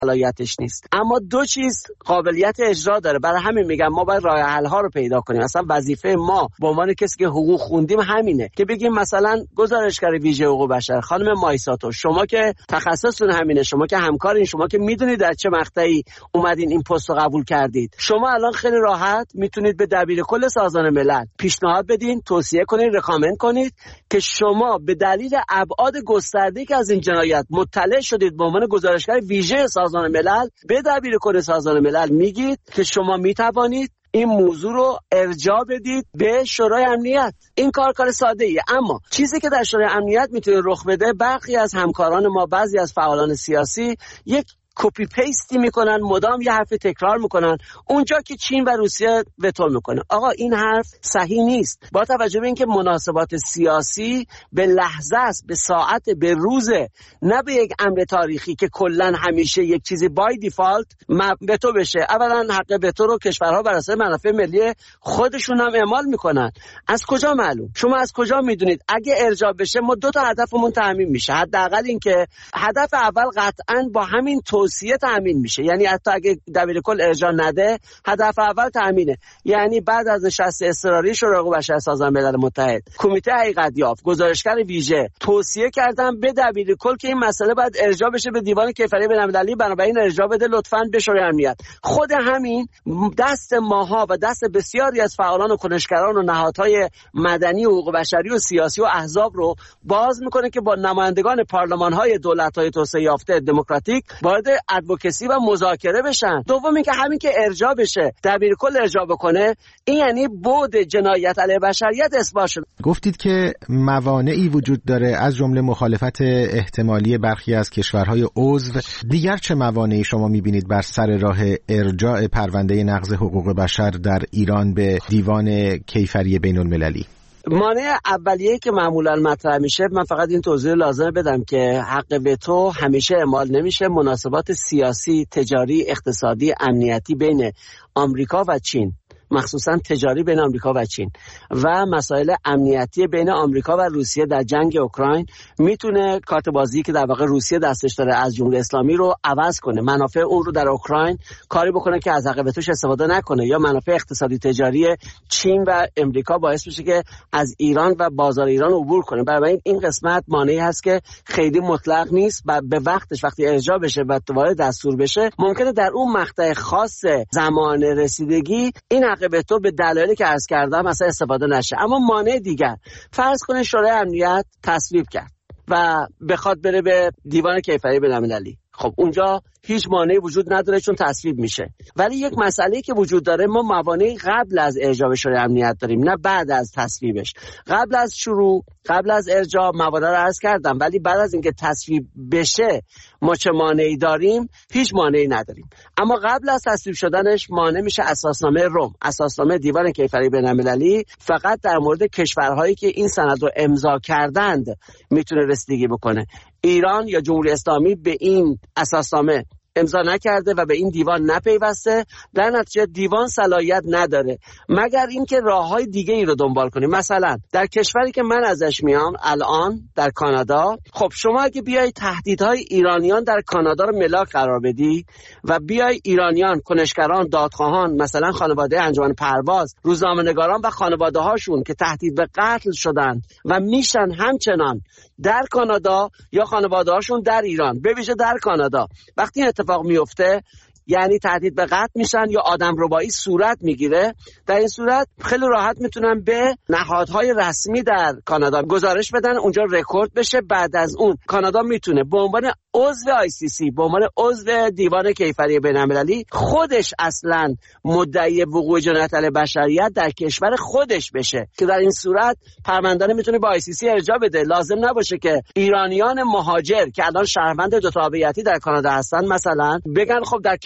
صلاحیتش نیست. اما دو چیز قابلیت اجرا داره. برای همین میگم ما باید راه حل ها رو پیدا کنیم. مثلا وظیفه ما به عنوان کسی که حقوق خوندیم همینه که بگیم مثلا گزارشگر ویژه حقوق بشر خانم مایساتو، شما که تخصصتون همینه، شما که همکارین، شما که میدونید در چه مقطعی اومدین این پست رو قبول کردید، شما الان خیلی راحت میتونید به دبیر کل سازمان ملل پیشنهاد بدین، توصیه کنید، رکامند کنید که شما به دلیل ابعاد گسترده‌ای که از این جنایت مطلع شدید به عنوان گزارشگر ویژه سازمان ملل، به دبیر کل سازمان ملل میگید که شما میتوانید این موضوع رو ارجاع بدید به شورای امنیت. این کار ساده ایه، اما چیزی که در شورای امنیت میتونه رخ بده، برخی از همکاران ما، بعضی از فعالان سیاسی یک کپی پیستی میکنن، مدام یه حرف تکرار میکنن اونجا که چین و روسیه وتو میکنه. آقا این حرف صحیح نیست. با توجه به اینکه مناسبات سیاسی به لحظه است، به ساعت، به روزه، نه به یک امر تاریخی که کلا همیشه یک چیزی بای دیفالت وتو بشه. اولا حق وتو رو کشورها بر اساس منافع ملی خودشون هم اعمال میکنن. از کجا معلوم؟ شما از کجا میدونید اگه ارجاع بشه ما دو تا هدفمون تامین میشه؟ حداقل اینکه هدف اول قطعاً با همین توصیه تامین میشه، یعنی حتی اگه دبیر کل ارجاع نده هدف اول تامینه. یعنی بعد از نشست اضطراری شورای حقوق بشر سازمان ملل متحد، کمیته حقیقت یافت، گزارشگر ویژه توصیه کردن به دبیر کل که این مسئله باید ارجاع بشه به دیوان کیفری بین‌المللی، بنابراین ارجاع بده لطفاً به شورای امنیت. خود همین دست ماها و دست بسیاری از فعالان و کنشگران و نهادهای مدنی و حقوق بشری و سیاسی و احزاب رو باز میکنه که با نمایندگان پارلمان‌های دولت‌های توسعه یافته دموکراتیک وارد ادوکسی و مذاکره بشن. دوم اینکه همین که ارجاع بشه، دبیر کل ارجاع بکنه، این یعنی بعد جنایت علیه بشریت اثبات شد. گفتید که موانعی وجود داره، از جمله مخالفت احتمالی برخی از کشورهای عضو. دیگر چه موانعی شما می‌بینید بر سر راه ارجاع پرونده نقض حقوق بشر در ایران به دیوان کیفری بین‌المللی؟ مانع اولیه‌ای که معمولاً مطرح میشه، من فقط این توضیح لازمه بدم که حق وتو همیشه اعمال نمیشه. مناسبات سیاسی، تجاری، اقتصادی، امنیتی بین آمریکا و چین، مخصوصا تجاری بین آمریکا و چین و مسائل امنیتی بین آمریکا و روسیه در جنگ اوکراین میتونه کارت بازی که در واقع روسیه دستش داره از جمهوری اسلامی رو عوض کنه، منافع اون رو در اوکراین کاری بکنه که از حق وتوش استفاده نکنه، یا منافع اقتصادی تجاری چین و آمریکا باعث بشه که از ایران و بازار ایران عبور کنه. برای این قسمت مانعی هست که خیلی مطلق نیست و به وقتش، وقتی ارجاع بشه و وارد دستور بشه، ممکنه در اون مقطع خاص زمان رسیدگی این به تو به دلایلی که عرض کردم مثلا استفاده نشه. اما مانع دیگر، فرض کنه شورای امنیت تصویب کرد و بخواد بره به دیوان کیفری بین‌المللی، خب اونجا هیچ مانعی وجود نداره چون تصویب میشه. ولی یک مسئله که وجود داره، ما موانعی قبل از ارجاع به شورای امنیت داریم، نه بعد از تصویبش. قبل از شروع، قبل از ارجاع موارد رو عرض کردم، ولی بعد از اینکه تصویب بشه ما چه مانعی داریم؟ هیچ مانعی نداریم. اما قبل از تصویب شدنش مانع میشه اساسنامه روم، اساسنامه دیوان کیفری بین‌المللی. فقط در مورد کشورهایی که این سند رو امضا کردند میتونه رسیدگی بکنه. ایران یا جمهوری اسلامی به این اساسنامه امضا نکرده و به این دیوان نپیوسته، در نتیجه دیوان صلاحیت نداره مگر اینکه راههای دیگه ای رو دنبال کنیم. مثلا در کشوری که من ازش میام الان، در کانادا، خب شما اگه بیای تهدیدهای ایرانیان در کانادا رو ملاک قرار بدی و بیای ایرانیان، کنشگران، دادخواهان، مثلا خانواده انجمن پرواز، روزنامه‌نگاران و خانواده هاشون که تهدید به قتل شدن و میشن همچنان در کانادا یا خانواده هاشون در ایران، به ویژه در کانادا، وقتی اتفاق میفته یعنی تهدید به قتل میشن یا آدمربایی صورت میگیره، در این صورت خیلی راحت میتونن به نهادهای رسمی در کانادا گزارش بدن، اونجا رکورد بشه. بعد از اون کانادا میتونه به عنوان عضو ICC، به عنوان عضو دیوان کیفری بین‌المللی، خودش اصلا مدعی وقوع جنایت علیه بشریت در کشور خودش بشه که در این صورت پرونده میتونه با ICC ارجاع بده. لازم نباشه که ایرانیان مهاجر که الان شهروند دو تابعیتی در کانادا هستن مثلا بگن خب در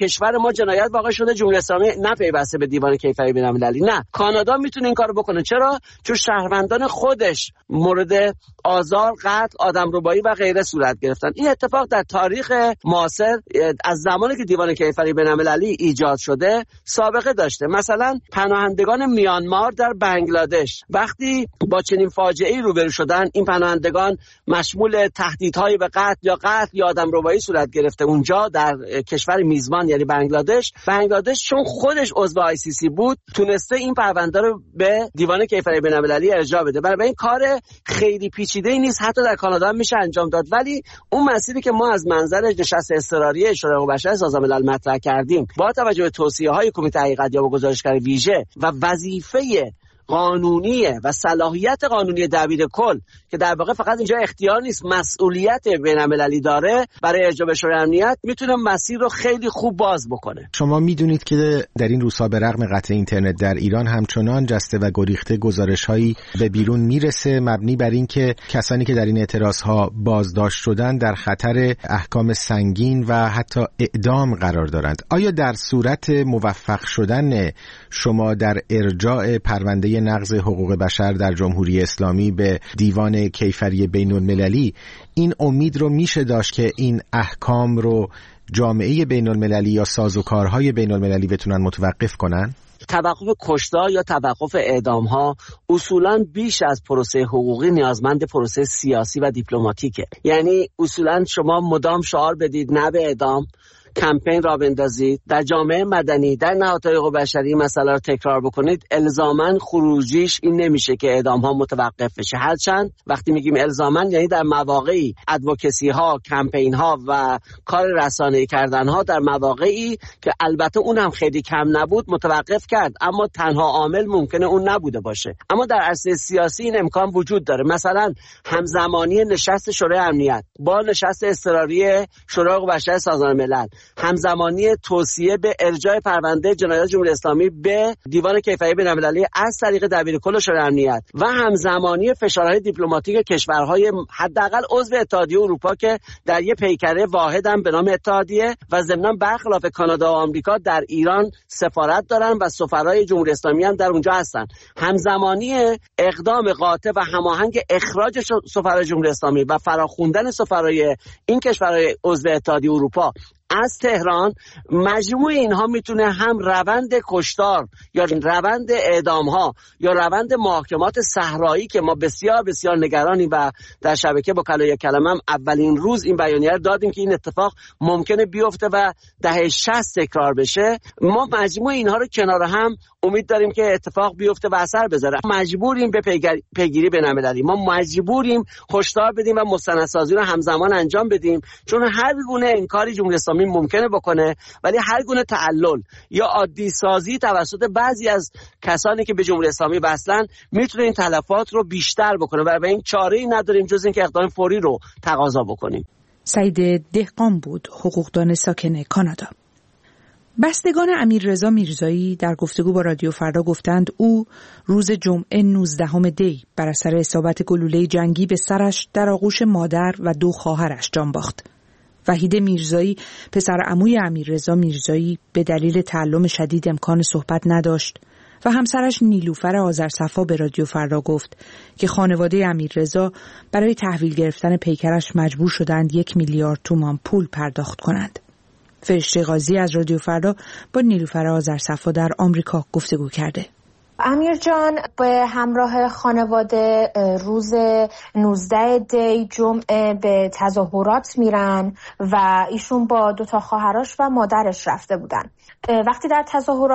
کشور ما جنایت واقع شده، جمهوری اسلامی نپیوسته به دیوان کیفری بین‌المللی. نه، کانادا میتونه این کارو بکنه. چرا؟ چون شهروندان خودش مورد آزار، قتل، آدمربایی و غیره صورت گرفتن. این اتفاق در تاریخ معاصر از زمانی که دیوان کیفری بین‌المللی ایجاد شده سابقه داشته. مثلا پناهندگان میانمار در بنگلادش وقتی با چنین فاجعه‌ای روبرو شدن، این پناهندگان مشمول تهدیدهای به قتل یا آدمربایی صورت گرفته اونجا در کشور میزبان یعنی بنگلادش چون خودش عضو ICC بود تونسته این پرونده رو به دیوان کیفری بین‌المللی ارجاع بده. برای این کار خیلی پیچیده‌ای نیست، حتی در کانادا هم میشه انجام داد. ولی اون مسئله که ما از منظر نشست اضطراری شورای حقوق بشر سازمان ملل مطرح کردیم با توجه به توصیه‌های کمیته حقیقت‌یاب و گزارشگر ویژه و وظیفه قانونی و صلاحیت قانونی دبیر کل که در واقع فقط اینجا اختیار نیست، مسئولیت بین‌المللی داره برای ارجاع به شورای امنیت، میتونه مسیر رو خیلی خوب باز بکنه. شما میدونید که در این روزها به رغم قطع اینترنت در ایران همچنان جسته و گریخته گزارش‌هایی به بیرون میرسه مبنی بر این که کسانی که در این اعتراضها بازداشت شدن در خطر احکام سنگین و حتی اعدام قرار دارند. آیا در صورت موفق شدن شما در ارجاع پرونده نقض حقوق بشر در جمهوری اسلامی به دیوان کیفری بین‌المللی این امید رو میشه داشت که این احکام رو جامعه بین‌المللی یا سازوکارهای بین‌المللی بتونن متوقف کنن؟ توقف کشتار یا توقف اعدام ها اصولاً بیش از پروسه حقوقی نیازمند پروسه سیاسی و دیپلماتیکه. یعنی اصولاً شما مدام شعار بدید نه به اعدام، کمپین را بندازید، در جامعه مدنی در نهادهای حقوق بشری مسئله رو تکرار بکنید، الزاماً خروجیش این نمیشه که اعدام ها متوقف بشه. هرچند وقتی میگیم الزاماً یعنی در مواقعی ادوکسی ها، کمپین ها و کار رسانه‌ای کردن ها در مواقعی که البته اون هم خیلی کم نبود متوقف کرد، اما تنها عامل ممکنه اون نبوده باشه. اما در عرصه سیاسی این امکان وجود داره. مثلا همزمانی نشست شورای امنیت با نشست اضطراری شورای حقوق بشر سازمان ملل، همزمانی توصیه به ارجاع پرونده جنایات جمهوری اسلامی به دیوان کیفری بین‌المللی از طریق دبیر کل شورای امنیت و همزمانی فشارهای دیپلماتیک کشورهای حداقل عضو اتحادیه اروپا که در یک پیکره واحد هم به نام اتحادیه و ضمناً برخلاف کانادا و آمریکا در ایران سفارت دارن و سفرای جمهوری اسلامی هم در اونجا هستن. همزمانی اقدام قاطع و هماهنگ اخراج سفرای جمهوری اسلامی و فراخوندن سفرای این کشورهای عضو اتحادیه اروپا از تهران، مجموع اینها میتونه هم روند کشتار یا روند اعدام ها یا روند محاکمات صحرایی که ما بسیار بسیار نگرانیم و در شبکه با کلای کلمه هم اولین روز این بیانیه رو دادیم که این اتفاق ممکنه بیفته و دهه 60 تکرار بشه، ما مجموع اینها رو کنار هم امید داریم که اتفاق بیفته و اثر بذاره. مجبوریم به پیگیری بین‌المللی، ما مجبوریم هشدار بدیم و مستندسازی رو همزمان انجام بدیم، چون هر گونه انکاری جمهوری اسلامی ممکنه بکنه ولی هر گونه تعلل یا عادی سازی توسط بعضی از کسانی که به جمهوری اسلامی وصلن میتونه این تلفات رو بیشتر بکنه و به این چاره‌ای نداریم جز اینکه اقدام فوری رو تقاضا بکنیم. سعید دهقان بود، حقوقدان ساکن کانادا. بستگان امیررضا میرزایی در گفتگو با رادیو فردا گفتند او روز جمعه 19 دی بر اثر اصابت گلوله جنگی به سرش در آغوش مادر و 2 خواهرش جان باخت. وحید میرزایی پسر عموی امیررضا میرزایی به دلیل تعلم شدید امکان صحبت نداشت و همسرش نیلوفر آذرصفا به رادیو فردا گفت که خانواده امیررضا برای تحویل گرفتن پیکرش مجبور شدند 1 میلیارد تومان پول پرداخت کنند. فرشته قاضی از رادیو فردا با نیلوفر آذرصفا در آمریکا گفتگو کرده. امیر جان به همراه خانواده روز 19 دی جمعه به تظاهرات میرن و ایشون با 2 خواهرش و مادرش رفته بودن. وقتی در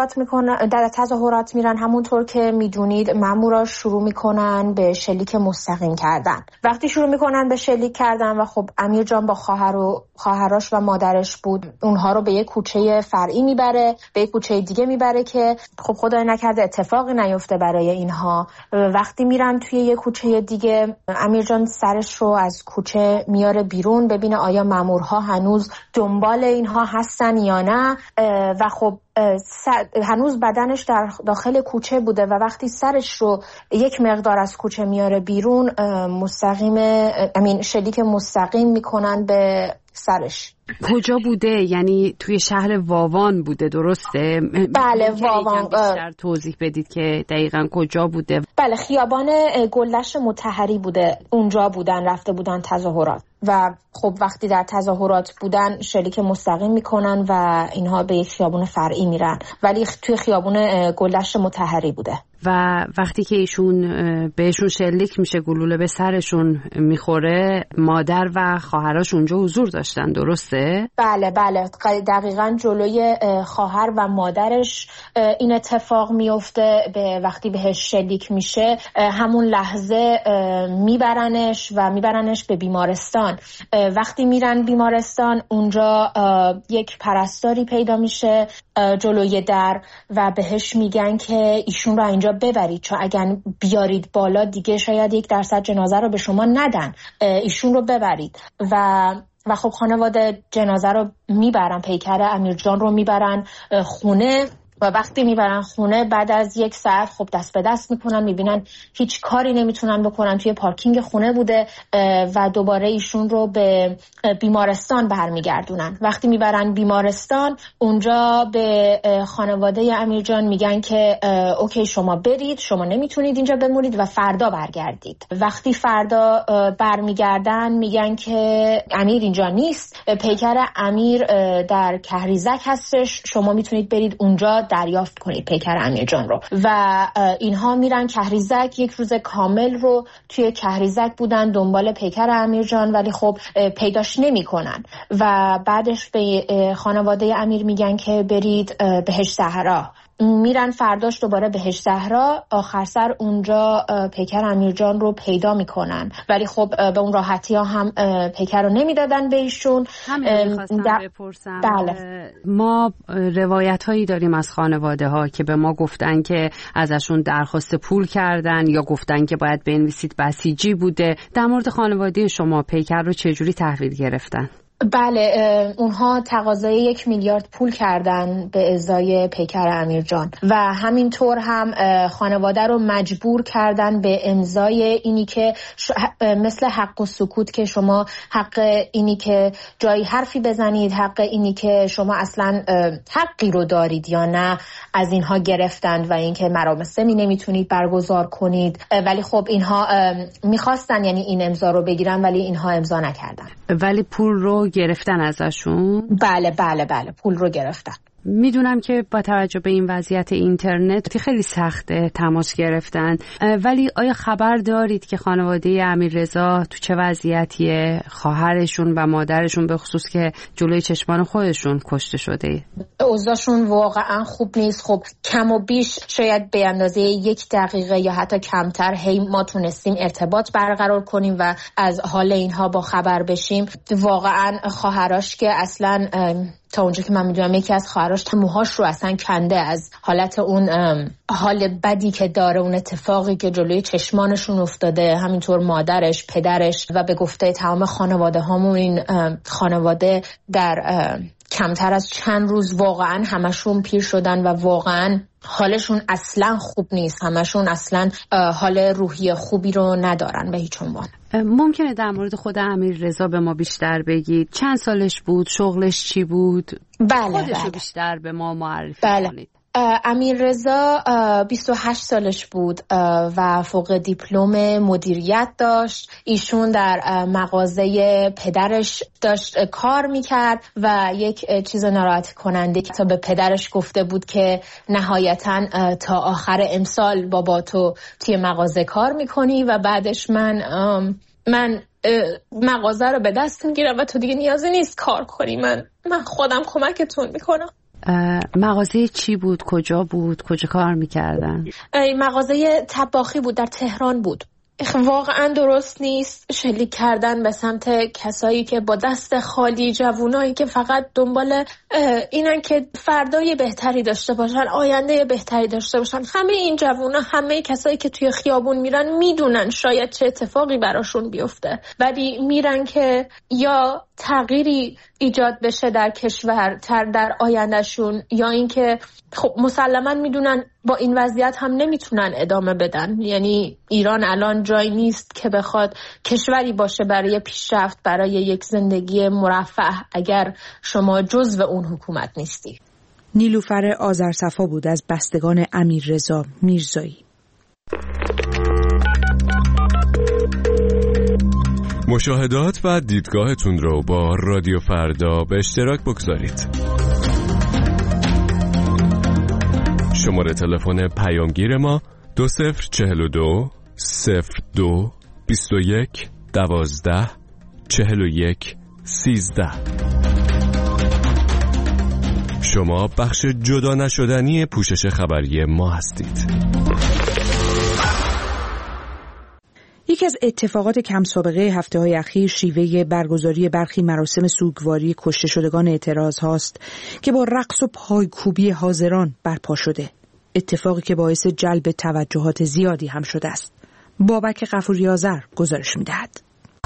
تظاهرات میرن همونطور که میدونید مامورا شروع میکنن به شلیک مستقیم کردن. وقتی شروع میکنن به شلیک کردن و خب امیر جان با خواهرش و مادرش بود، اونها رو به یک کوچه فرعی میبره، به یک کوچه دیگه میبره که خب خدای نکرده اتفاقی نیفته برای اینها. وقتی میرن توی یک کوچه دیگه امیر جان سرش رو از کوچه میاره بیرون ببینه آیا مامورها هنوز دنبال اینها هستن یا نه و خب هنوز بدنش در داخل کوچه بوده و وقتی سرش رو یک مقدار از کوچه میاره بیرون شلیک مستقیم میکنن به سرش. کجا بوده؟ یعنی توی شهر واوان بوده، درسته؟ بله واوان. بیشتر توضیح بدید که دقیقاً کجا بوده؟ بله خیابان گلدشت مطهری بوده، اونجا بودن، رفته بودن تظاهرات و خب وقتی در تظاهرات بودن شلیک مستقیم میکنن و اینها به یک خیابون فرعی میرن، ولی توی خیابون گلدشت مطهری بوده. و وقتی که ایشون بهشون شلیک میشه، گلوله به سرشون میخوره، مادر و خواهرش اونجا حضور داشتن، درسته؟ بله دقیقاً جلوی خواهر و مادرش این اتفاق میفته. به وقتی بهش شلیک میشه همون لحظه میبرنش به بیمارستان. وقتی میرن بیمارستان اونجا یک پرستاری پیدا میشه جلوی در و بهش میگن که ایشون رو اینجا ببرید، چون اگر بیارید بالا دیگه شاید 1% جنازه رو به شما ندن، ایشون رو ببرید. و خب خانواده جنازه رو میبرن، پیکر امیرجان رو میبرن خونه و وقتی میبرن خونه بعد از 1 ساعت خب دست به دست میکنن، میبینن هیچ کاری نمیتونن بکنن، توی پارکینگ خونه بوده و دوباره ایشون رو به بیمارستان برمیگردونن. وقتی میبرن بیمارستان اونجا به خانواده امیرجان میگن که اوکی شما برید، شما نمیتونید اینجا بمونید و فردا برگردید. وقتی فردا برمیگردن میگن که امیر اینجا نیست، پیکر امیر در کهریزک هستش، شما میتونید برید اونجا دریافت کنید پیکر امیرجان رو. و اینها میرن کهریزک، 1 روز کامل رو توی کهریزک بودن دنبال پیکر امیرجان، ولی خب پیداش نمی کنن و بعدش به خانواده امیر میگن که برید بهشت زهرا. میرن فرداش دوباره بهشت زهرا، آخر سر اونجا پیکر امیرجان رو پیدا میکنن، ولی خب به اون راحتی ها هم پیکر رو نمیدادن به ایشون. همین میخواستم بپرسم. بله. ما روایت هایی داریم از خانواده ها که به ما گفتن که ازشون درخواست پول کردن یا گفتن که باید بنویسید بسیجی بوده. در مورد خانواده شما پیکر رو چجوری تحویل گرفتن؟ بله اونها تقاضای 1 میلیارد پول کردن به ازای پیکر امیرجان و همینطور هم خانواده رو مجبور کردن به امضای اینی که مثل حق و سکوت که شما حق اینی که جایی حرفی بزنید، حق اینی که شما اصلا حقی رو دارید یا نه از اینها گرفتند و اینکه مراسمی نمیتونید برگزار کنید. ولی خب اینها میخواستن یعنی این امضا رو بگیرن ولی اینها امضا نکردن. ولی پول رو گرفتن ازشون؟ بله پول رو گرفتن. میدونم که با توجه به این وضعیت اینترنت خیلی سخته تماس گرفتن، ولی آیا خبر دارید که خانواده امیررضا تو چه وضعیتیه؟ خواهرشون و مادرشون به خصوص که جلوی چشمان خودشون کشته شده. اوضاعشون واقعا خوب نیست. خب کم و بیش شاید به اندازه 1 دقیقه یا حتی کمتر ما تونستیم ارتباط برقرار کنیم و از حال اینها با خبر بشیم. واقعا خواهراش که اصلا تا اونجا که من میدونم یکی از خواهراش موهاش رو اصلا کنده از حالت اون حال بدی که داره، اون اتفاقی که جلوی چشمانشون افتاده. همینطور مادرش، پدرش و به گفته تمام خانواده هامون این خانواده در کمتر از چند روز واقعا همشون پیر شدن و واقعا حالشون اصلا خوب نیست. همشون اصلا حال روحی خوبی رو ندارن به هیچ عنوان. ممکنه در مورد خود امیررضا به ما بیشتر بگید؟ چند سالش بود؟ شغلش چی بود؟ خودشو بیشتر به ما معرفی کنید. امیررضا 28 سالش بود و فوق دیپلم مدیریت داشت. ایشون در مغازه پدرش داشت کار میکرد و یک چیز ناراحت کننده که تا به پدرش گفته بود که نهایتاً تا آخر امسال بابا تو توی مغازه کار میکنی و بعدش من مغازه رو به دست میگیرم و تو دیگه نیازی نیست کار کنی، من خودم کمکتون میکنم. مغازه چی بود؟ کجا بود؟ کجا کار میکردن؟ مغازه طباخی بود، در تهران بود. واقعا درست نیست شلیک کردن به سمت کسایی که با دست خالی، جوونایی که فقط دنبال اینن که فردای بهتری داشته باشن، آینده بهتری داشته باشن. همه این جوونا، همه کسایی که توی خیابون میرن میدونن شاید چه اتفاقی براشون بیفته، ولی میرن که یا تغییری ایجاد بشه در کشور در آیندهشون، یا اینکه خب مسلما میدونن با این وضعیت هم نمیتونن ادامه بدن. یعنی ایران الان جایی نیست که بخواد کشوری باشه برای پیشرفت، برای یک زندگی مرفه اگر شما جزو اون حکومت نیستی. نیلوفر آذرصفا بود از بستگان امیررضا میرزایی. مشاهدات و دیدگاهتون رو با رادیو فردا به اشتراک بگذارید. شماره تلفن پیامگیر ما 2042 02 21 12 41 13. شما بخش جدا نشدنی پوشش خبری ما هستید. یکی از اتفاقات کم سابقه هفته‌های اخیر شیوه برگزاری برخی مراسم سوگواری کشته شدگان اعتراض هاست که با رقص و پایکوبی حاضران برپا شده. اتفاقی که باعث جلب توجهات زیادی هم شده است. بابک غفوری آذر گزارش می‌دهد.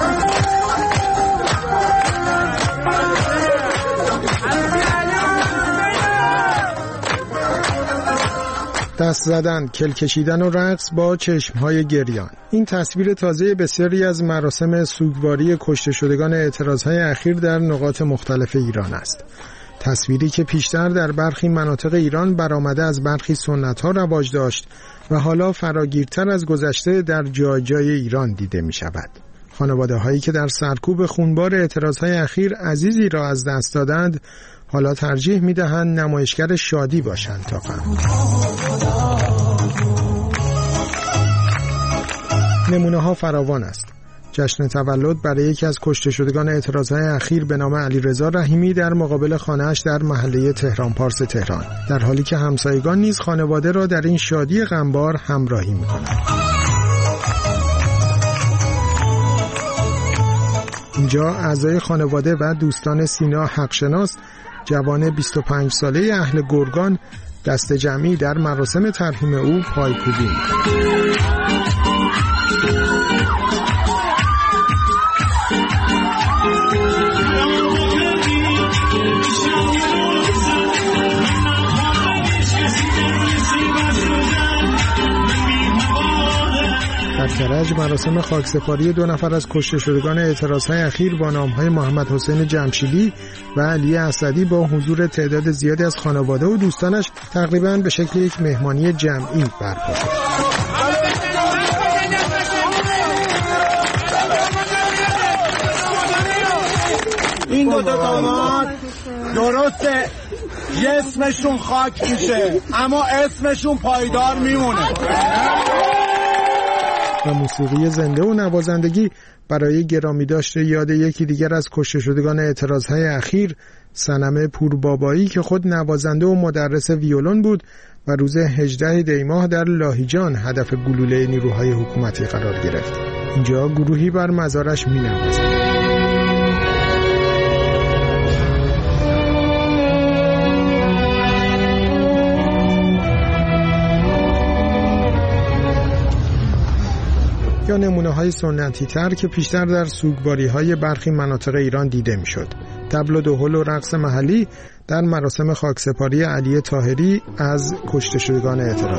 دست زدن، کل کشیدن و رقص با چشمهای گریان. این تصویر تازه بسیاری از مراسم سوگواری کشته شدگان اعتراضهای اخیر در نقاط مختلف ایران است. تصویری که پیشتر در برخی مناطق ایران برآمده از برخی سنت‌ها رواج داشت و حالا فراگیرتر از گذشته در جای جای ایران دیده می شود. خانواده‌هایی که در سرکوب خونبار اعتراضهای اخیر عزیزی را از دست دادند، حالا ترجیح می‌دهند نمایشگر شادی باشند تا غم. نمونه‌ها فراوان است. جشن تولد برای یکی از کشته شدگان اعتراضهای اخیر به نام علیرضا رحیمی در مقابل خانه‌اش در محله تهران پارس تهران، در حالی که همسایگان نیز خانواده را در این شادی غمبار همراهی می‌کنند. اینجا اعضای خانواده و دوستان سینا حقشناس، جوان 25 ساله اهل گرگان، دست جمعی در مراسم ترحیم او پایکوبی. در کرج مراسم خاکسپاری 2 نفر از کشته شدگان اعتراضهای اخیر با نام‌های محمد حسین جمشیدی و علی اسدی با حضور تعداد زیادی از خانواده و دوستانش تقریباً به شکل یک مهمانی جمعی برپا شد. این دو داماد درسته جسمشون خاک میشه اما اسمشون پایدار میمونه. و موسیقی زنده و نوازندگی برای گرامی داشته یاد یکی دیگر از کشته شدگان اعتراضهای اخیر، صنم پوربابایی که خود نوازنده و مدرس ویولون بود و روز 18 دی ماه در لاهیجان هدف گلوله نیروهای حکومتی قرار گرفت. اینجا گروهی بر مزارش می‌نوازند. یا نمونه‌های سنتی تر که پیشتر در سوگواری‌های برخی مناطق ایران دیده می‌شد. طبل و دهل و رقص محلی در مراسم خاکسپاری علی طاهری از کشته شدگان اعتراض.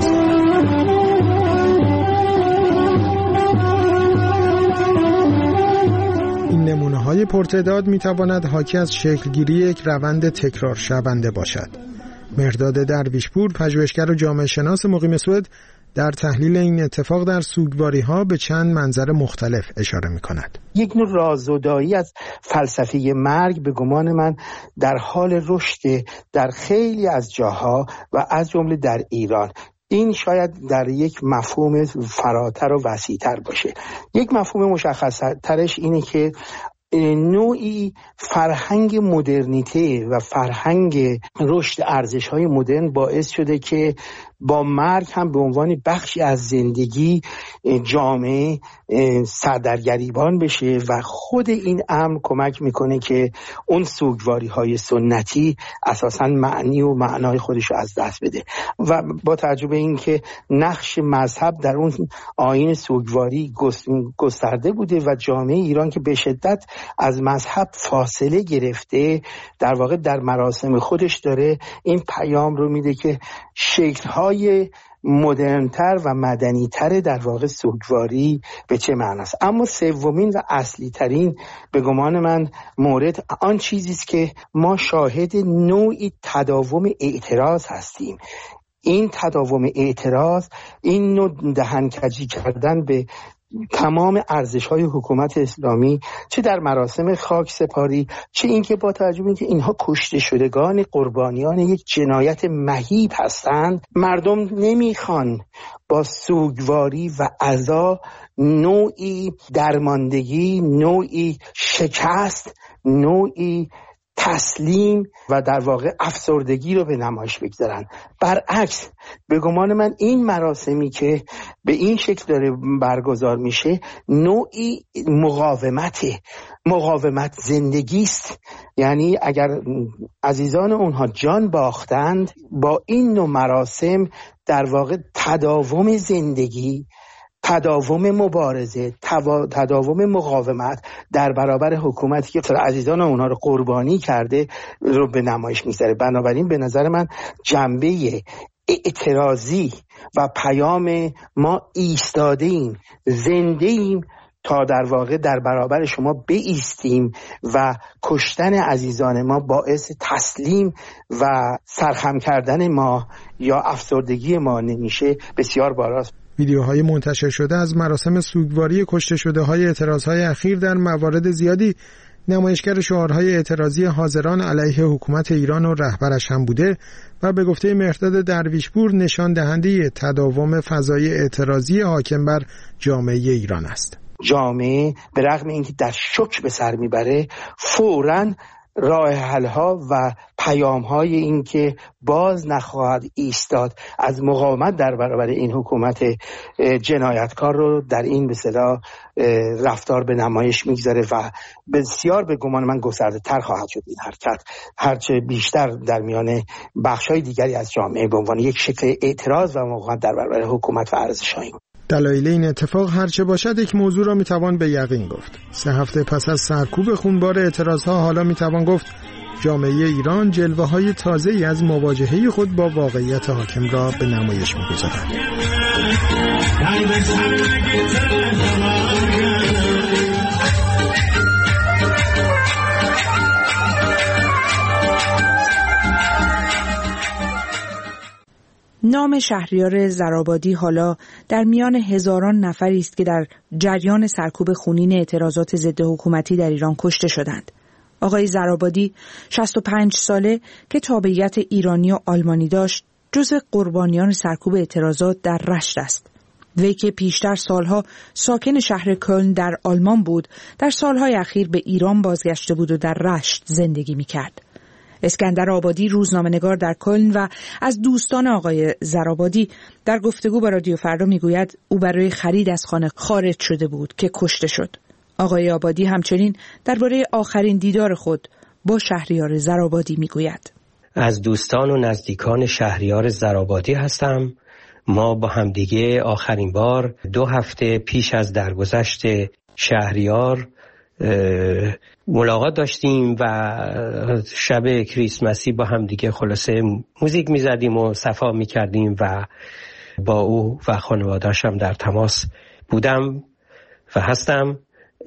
این نمونه‌های پرتعداد می‌تواند حاکی از شکلگیری یک روند تکرار شونده باشد. مهرداد درویشپور، پژوهشگر و جامعه شناس مقیم سوئد، در تحلیل این اتفاق در سوگواری‌ها به چند منظر مختلف اشاره می‌کند. یک نوع رازودایی از فلسفه مرگ به گمان من در حال رشد در خیلی از جاها و از جمله در ایران. این شاید در یک مفهوم فراتر و وسیع‌تر باشه. یک مفهوم مشخص‌ترش اینه که نوعی فرهنگ مدرنیته و فرهنگ رشد ارزش‌های مدرن باعث شده که با مرگ هم به عنوان بخشی از زندگی جامعه سردرگریبان بشه و خود این امر کمک میکنه که اون سوگواری‌های سنتی اساساً معنی و معنای خودش رو از دست بده و با توجه به این که نقش مذهب در اون آیین سوگواری گسترده بوده و جامعه ایران که به شدت از مذهب فاصله گرفته، در واقع در مراسم خودش داره این پیام رو میده که شکل‌های مدرن‌تر و مدنی‌تر در واقع سوگواری به چه معناست. اما سومین و اصلی ترین به گمان من مورد آن چیزی است که ما شاهد نوعی تداوم اعتراض هستیم. این تداوم اعتراض، این نوع دهنکجی کردن به تمام ارزش‌های حکومت اسلامی، چه در مراسم خاک سپاری، چه اینکه با توجه به اینکه اینها کشته شدگان قربانیان یک جنایت مهیب هستند، مردم نمیخوان با سوگواری و عزا نوعی درماندگی، نوعی شکست، نوعی تسلیم و در واقع افسردگی رو به نمایش بگذارن. برعکس به گمان من این مراسمی که به این شکل داره برگزار میشه نوعی مقاومت زندگی است. یعنی اگر عزیزان اونها جان باختند، با این نوع مراسم در واقع تداوم زندگی، تداوم مبارزه، تداوم مقاومت در برابر حکومتی که عزیزان اونها رو قربانی کرده رو به نمایش میذاره. بنابراین به نظر من جنبه اعتراضی و پیام ما ایستاده ایم، زنده ایم تا در واقع در برابر شما بایستیم و کشتن عزیزان ما باعث تسلیم و سرخم کردن ما یا افسردگی ما نمیشه، بسیار بالاست. ویدیوهای منتشر شده از مراسم سوگواری کشته شده های اعتراضهای اخیر در موارد زیادی نمایشگر شعارهای اعتراضی حاضران علیه حکومت ایران و رهبرش هم بوده و به گفته مهرداد درویشپور نشان دهنده تداوم فضای اعتراضی حاکم بر جامعه ایران است. جامعه به رغم اینکه در شوک به سر میبره، فوراً راه حل‌ها و پیام‌های این که باز نخواهد ایستاد از مقاومت در برابر این حکومت جنایتکار رو در این به اصطلاح رفتار به نمایش میگذاره و بسیار به گمان من گسترده‌تر خواهد شد این حرکت، هرچه بیشتر در میان بخش‌های دیگری از جامعه به عنوان یک شکل اعتراض و مقاومت در برابر حکومت و ارزش‌های دلایل این اتفاق هرچه باشد یک موضوع را میتوان به یقین گفت. 3 هفته پس از سرکوب خونبار اعتراضها حالا میتوان گفت جامعه ایران جلوه‌های تازه‌ای از مواجهه خود با واقعیت حاکم را به نمایش می‌گذارد. نام شهریار زرآبادی حالا در میان هزاران نفری است که در جریان سرکوب خونین اعتراضات ضد حکومتی در ایران کشته شدند. آقای زرآبادی 65 ساله که تابعیت ایرانی و آلمانی داشت، جزو قربانیان سرکوب اعتراضات در رشت است. وی که پیشتر سالها ساکن شهر کلن در آلمان بود، در سالهای اخیر به ایران بازگشته بود و در رشت زندگی می‌کرد. اسکندر آبادی روزنامه‌نگار در کلن و از دوستان آقای زرآبادی در گفتگو با رادیو فردا میگوید او برای خرید از خانه خارج شده بود که کشته شد. آقای آبادی همچنین درباره آخرین دیدار خود با شهریار زرآبادی میگوید: از دوستان و نزدیکان شهریار زرآبادی هستم. ما با همدیگه آخرین بار 2 هفته پیش از درگذشت شهریار ملاقات داشتیم و شب کریسمسی با هم دیگه خلاصه موزیک میزدیم و صفا میکردیم و با او و خانواده‌اش هم در تماس بودم و هستم.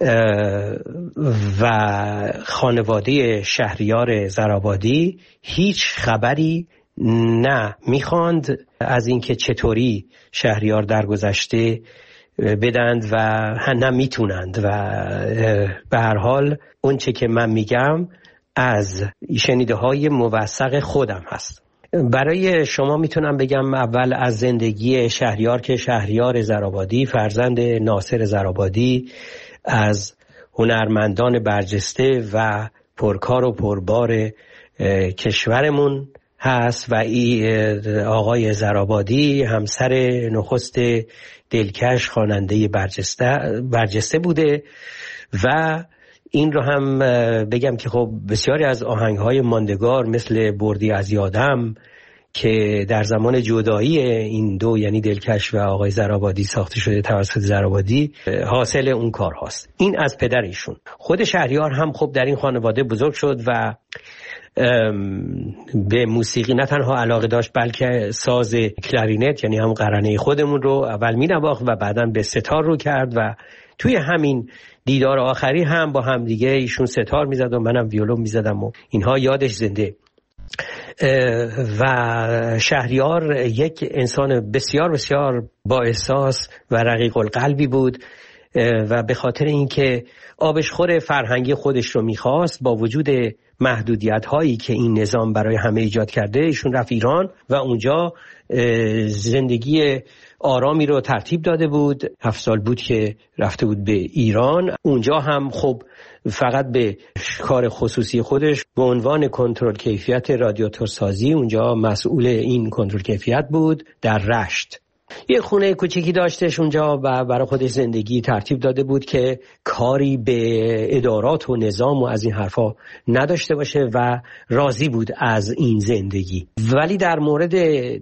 و خانواده شهریار زرآبادی هیچ خبری نه میخواند از اینکه چطوری شهریار درگذشته بدند و نه میتونند و به هر حال اون چه که من میگم از شنیده های موثق خودم هست. برای شما میتونم بگم اول از زندگی شهریار که شهریار زرآبادی فرزند ناصر زرآبادی از هنرمندان برجسته و پرکار و پربار کشورمون هست و آقای زرآبادی همسر نخست دلکش خواننده برجسته بوده و این رو هم بگم که خب بسیاری از آهنگ‌های ماندگار مثل بردی از یادم که در زمان جدایی این دو، یعنی دلکش و آقای زرابادی ساخته شده توسط زرابادی، حاصل اون کار هاست. این از پدر ایشون. خود شهریار هم خب در این خانواده بزرگ شد و به موسیقی نه تنها علاقه داشت بلکه ساز کلارینت، یعنی هم قرنه خودمون رو اول می‌نواخت و بعداً به ستار رو کرد و توی همین دیدار آخری هم با هم دیگه ایشون ستار میزد و منم ویولون میزدم و اینها یادش زنده. و شهریار یک انسان بسیار بسیار با احساس و رقیق القلبی بود و به خاطر اینکه آبشخور فرهنگی خودش رو میخواست، با وجود محدودیت هایی که این نظام برای همه ایجاد کرده، ایشون رفت ایران و اونجا زندگی آرامی رو ترتیب داده بود. 7 سال بود که رفته بود به ایران. اونجا هم خب فقط به کار خصوصی خودش به عنوان کنترل کیفیت رادیاتورسازی اونجا مسئول این کنترل کیفیت بود در رشت. یه خونه کوچیکی داشتش اونجا و برای خودش زندگی ترتیب داده بود که کاری به ادارات و نظام و از این حرفا نداشته باشه و راضی بود از این زندگی. ولی در مورد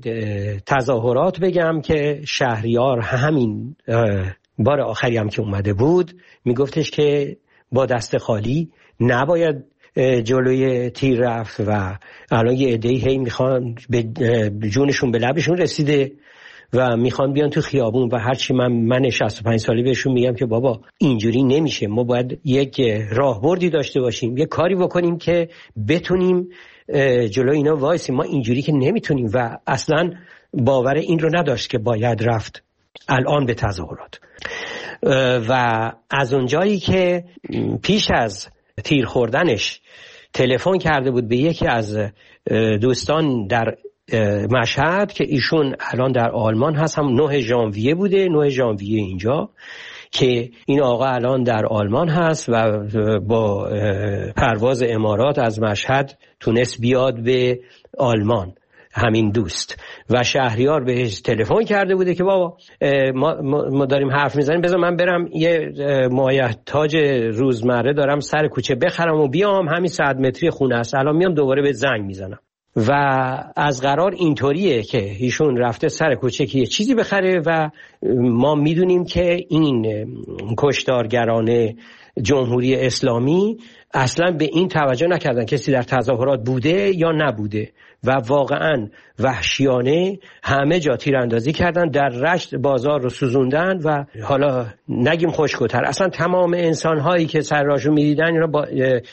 تظاهرات بگم که شهریار همین بار آخری هم که اومده بود میگفتش که با دست خالی نباید جلوی تیر رفت و الان یه عده‌ای هی میخوان به جونشون به لبشون رسیده و میخوان بیان تو خیابون و هرچی من 65 سالی بهشون میگم که بابا اینجوری نمیشه، ما باید یک راهبردی داشته باشیم، یک کاری بکنیم که بتونیم جلوی اینا وایسیم، ما اینجوری که نمیتونیم. و اصلا باور این رو نداشت که باید رفت الان به تظاهرات. و از اونجایی که پیش از تیر خوردنش تلفن کرده بود به یکی از دوستان در مشهد که ایشون الان در آلمان هست، هم 9 ژانویه بوده، 9 ژانویه اینجا، که این آقا الان در آلمان هست و با پرواز امارات از مشهد تونست بیاد به آلمان همین دوست. و شهریار بهش تلفن کرده بوده که بابا ما داریم حرف میزنیم، بذار من برم یه مایحتاج روزمره دارم سر کوچه بخرم و بیام، همین 100 متری خونه است، الان میام دوباره به زنگ میزنم. و از قرار اینطوریه که ایشون رفته سر کوچه که یه چیزی بخره و ما میدونیم که این کشتارگران جمهوری اسلامی اصلا به این توجه نکردن کسی در تظاهرات بوده یا نبوده و واقعا وحشیانه همه جا تیراندازی کردن، در رشت بازار رو سوزوندن و حالا نگیم خشک‌تر، اصلا تمام انسان‌هایی که سر راهشون می‌دیدن اینا با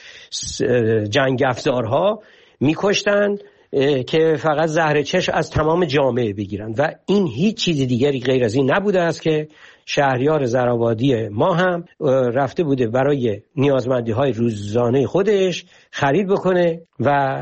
جنگ افزارها می‌کشتن که فقط زهر چشم از تمام جامعه بگیرن و این هیچ چیز دیگری غیر از این نبوده است که شهریار زرابادی ما هم رفته بوده برای نیازمندی‌های روزانه خودش خرید بکنه و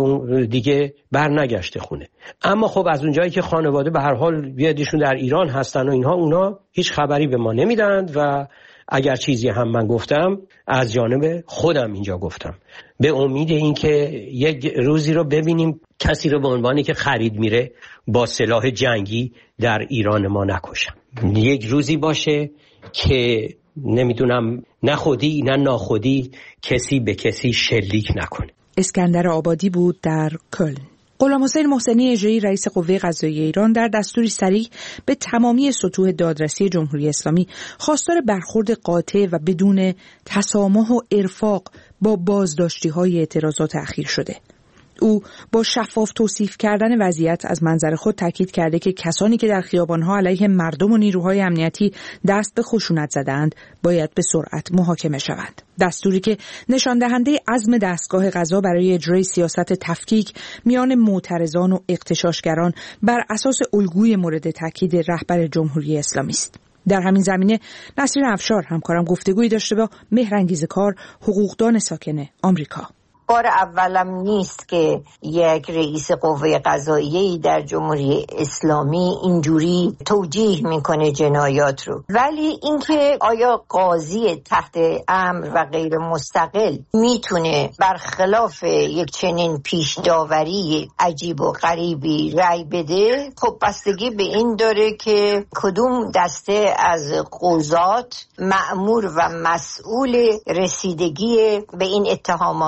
دیگه برنگشته خونه. اما خب از اونجایی که خانواده به هر حال بیادیشون در ایران هستن و اینها، اونا هیچ خبری به ما نمیدند و اگر چیزی هم من گفتم از جانب خودم اینجا گفتم، به امید اینکه یک روزی رو ببینیم کسی رو به عنوانی که خرید میره با سلاح جنگی در ایران ما نکشن. یک روزی باشه که نمیدونم نه خودی نه ناخودی کسی به کسی شلیک نکنه. اسکندر آبادی بود در کلن. غلامحسین محسنی اجری رئیس قوه قضاییه ایران در دستوری صریح به تمامی سطوح دادرسی جمهوری اسلامی خواستار برخورد قاطع و بدون تسامح و ارفاق با بازداشتی‌های اعتراضات اخیر شده. او با شفاف توصیف کردن وضعیت از منظر خود تاکید کرده که کسانی که در خیابان‌ها علیه مردم و نیروهای امنیتی دست به خشونت زدند باید به سرعت محاکمه شوند. دستوری که نشان دهنده عزم دستگاه قضا برای اجرای سیاست تفکیک میان معترضان و اغتشاشگران بر اساس الگوی مورد تاکید رهبر جمهوری اسلامی است. در همین زمینه نسرین افشار همکارم گفتگویی داشته با مهرانگیز کار، حقوقدان ساکن آمریکا. بار اولم نیست که یک رئیس قوه قضاییه‌ای در جمهوری اسلامی اینجوری توجیه میکنه جنایات رو. ولی اینکه آیا قاضی تحت امر و غیر مستقل میتونه برخلاف یک چنین پیش داوری عجیب و غریبی رأی بده، خب بستگی به این داره که کدوم دسته از قضات مأمور و مسئول رسیدگی به این اتهامات بشه.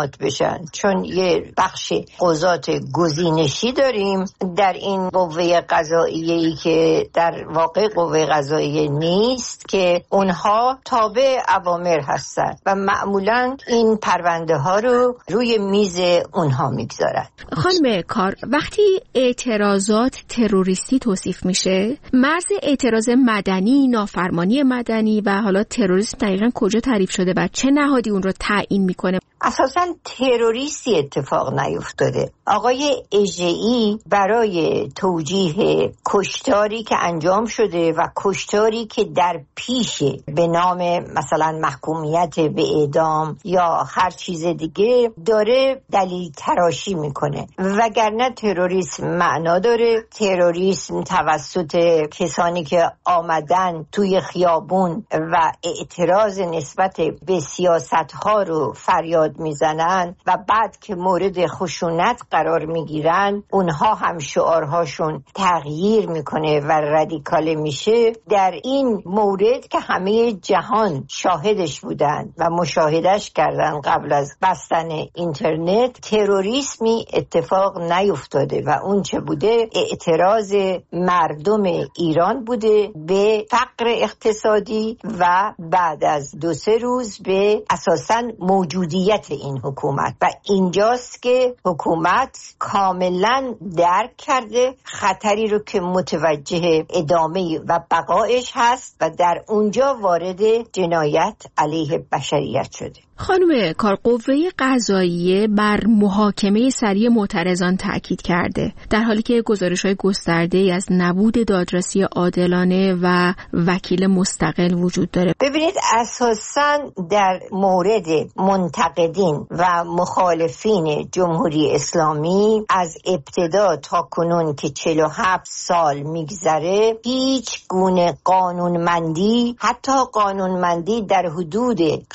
میشن، چون یه بخش قضات گزینشی داریم در این قوه قضاییه‌ای که در واقع قوه قضاییه نیست که اونها تابع اوامر هستن و معمولا این پرونده ها رو روی میز اونها میگذارن. خانم کار، وقتی اعتراضات تروریستی توصیف میشه، مرز اعتراض مدنی، نافرمانی مدنی و حالا تروریسم دقیقاً کجا تعریف شده و چه نهادی اون رو تعیین میکنه؟ اساساً تروریستی اتفاق نیفتاده. آقای اژه‌ای برای توجیه کشتاری که انجام شده و کشتاری که در پیشه به نام مثلا محکومیت به اعدام یا هر چیز دیگه داره دلیل تراشی میکنه، وگرنه تروریسم معنا داره. تروریسم توسط کسانی که آمدن توی خیابون و اعتراض نسبت به سیاست‌ها رو فریاد میزنن و بعد که مورد خشونت قرار میگیرن اونها هم شعارهاشون تغییر میکنه و رادیکال میشه. در این مورد که همه جهان شاهدش بودن و مشاهدش کردن قبل از بستن اینترنت، تروریسمی اتفاق نیفتاده و اون چه بوده اعتراض مردم ایران بوده به فقر اقتصادی و بعد از 2-3 روز به اساساً موجودیت این حکومت. و اینجاست که حکومت کاملا درک کرده خطری رو که متوجه ادامه و بقایش هست و در اونجا وارد جنایت علیه بشریت شده. خانم کار، قوه قضاییه بر محاکمه سریع معترضان تاکید کرده، در حالی که گزارش‌های گسترده‌ای از نبود دادرسی عادلانه و وکیل مستقل وجود داره. ببینید، اساساً در مورد منتقدین و مخالفین جمهوری اسلامی از ابتدا تا کنون که 47 سال میگذره هیچ گونه قانونمندی، حتی قانونمندی در حدود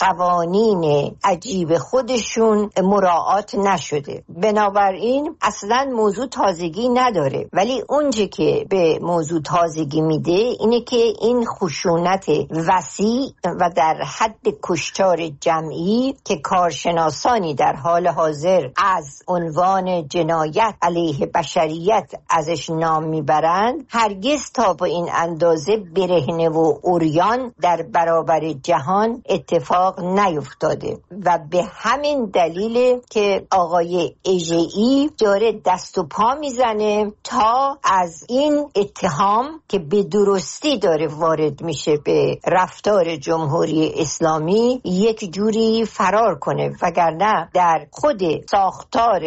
قوانین عجیب خودشون مراعات نشده. بنابراین اصلا موضوع تازگی نداره، ولی اونچه که به موضوع تازگی میده اینه که این خشونت وسیع و در حد کشتار جمعی که کارشناسانی در حال حاضر از عنوان جنایت علیه بشریت ازش نام میبرند هرگز تا به این اندازه برهنه و عریان در برابر جهان اتفاق نیفتاده و به همین دلیل که آقای اژه‌ای داره دست و پا میزنه تا از این اتهام که به درستی داره وارد میشه به رفتار جمهوری اسلامی یک جوری فرار کنه، وگرنه در خود ساختار